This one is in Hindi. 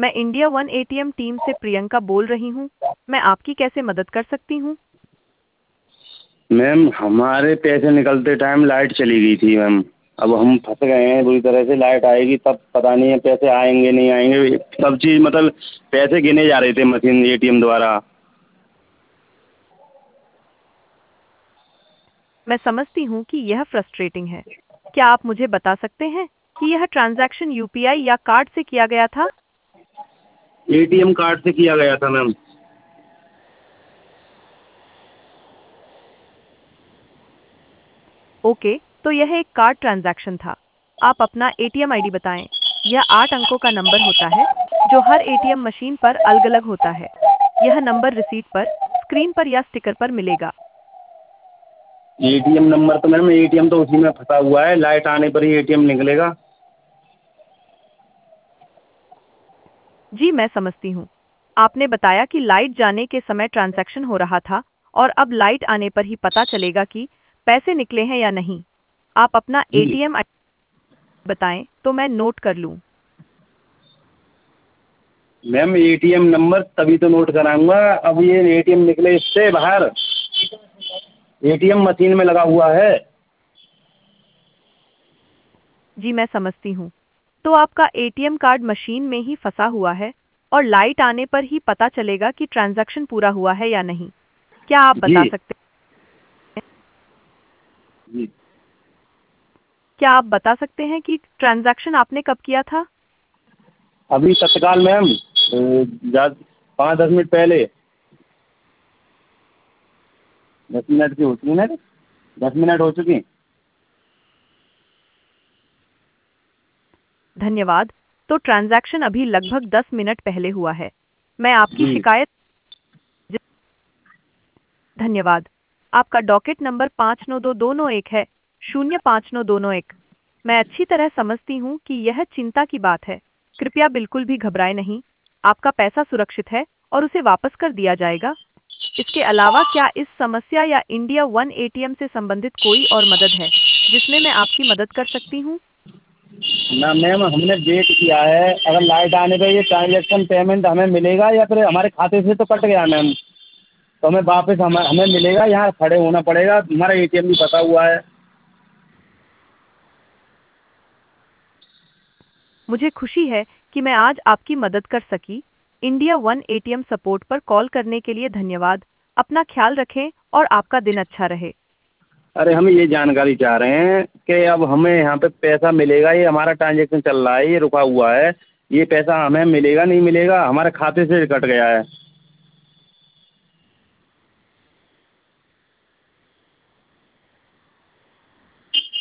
मैं इंडिया वन एटीएम टीम से प्रियंका बोल रही हूँ। मैं आपकी कैसे मदद कर सकती हूँ? मैम हमारे पैसे निकलते टाइम लाइट चली गई थी मैम। अब हम फंस गए हैं बुरी तरह से। लाइट आएगी तब पता नहीं है पैसे आएंगे नहीं आएंगे। सब चीज़ मतलब पैसे गिने जा रहे थे मशीन एटीएम द्वारा। मैं समझती हूँ कि यह फ्रस्ट्रेटिंग है। क्या आप मुझे बता सकते हैं कि यह ट्रांजैक्शन यूपीआई या कार्ड से किया गया था? एटीएम कार्ड से किया गया था मैम। ओके, तो यह एक कार्ड ट्रांजैक्शन था। आप अपना एटीएम आईडी बताएं। यह 8 अंकों का नंबर होता है जो हर एटीएम मशीन पर अलग-अलग होता है। यह नंबर रिसीट पर, स्क्रीन पर या स्टिकर पर मिलेगा। एटीएम नंबर तो मैम एटीएम तो उसी में फंसा हुआ है। लाइट आने पर ही एटीएम निकलेगा। जी, मैं समझती हूँ। आपने बताया कि लाइट जाने के समय ट्रांजैक्शन हो रहा था और अब लाइट आने पर ही पता चलेगा कि पैसे निकले हैं या नहीं। आप अपना जी एटीएम आईडी बताएं तो मैं नोट कर लूँ। मैम एटीएम नंबर तभी तो नोट कराऊंगा। अब ये एटीएम निकले इससे बाहर। एटीएम मशीन में लगा हुआ है। जी, मैं समझती हूँ। तो आपका एटीएम कार्ड मशीन में ही फंसा हुआ है और लाइट आने पर ही पता चलेगा कि ट्रांजैक्शन पूरा हुआ है या नहीं। क्या आप जी बता सकते जी क्या आप बता सकते हैं कि ट्रांजैक्शन आपने कब किया था? अभी तत्काल मैम 5-10 मिनट पहले। 10 मिनट की हो चुकी ना। 10 मिनट हो चुकी। धन्यवाद। तो ट्रांजैक्शन अभी लगभग 10 मिनट पहले हुआ है। मैं आपकी जी शिकायत धन्यवाद। आपका डॉकेट नंबर 592291 है, 059291। मैं अच्छी तरह समझती हूँ कि यह चिंता की बात है। कृपया बिल्कुल भी घबराएं नहीं। आपका पैसा सुरक्षित है और उसे वापस कर दिया जाएगा। इसके अलावा क्या इस समस्या या इंडिया वन एटीएम से संबंधित कोई और मदद है जिसमें मैं आपकी मदद कर सकती हूँ? ना मैम हमने वेट किया है। अगर लाइट आने पर ये ट्रांजेक्शन पेमेंट हमें मिलेगा या फिर हमारे खाते से तो कट गया मैम। तो हमें वापस हमें मिलेगा। यहाँ खड़े होना पड़ेगा। हमारा एटीएम भी फंसा हुआ है। मुझे खुशी है कि मैं आज आपकी मदद कर सकी। इंडिया वन एटीएम सपोर्ट पर कॉल करने के लिए धन्यवाद। अपना ख्याल रखें और आपका दिन अच्छा रहे। अरे हम ये जानकारी चाह रहे हैं कि अब हमें यहाँ पे पैसा मिलेगा। ये हमारा ट्रांजेक्शन चल रहा है, ये रुका हुआ है। ये पैसा हमें मिलेगा नहीं मिलेगा? हमारे खाते से कट गया है।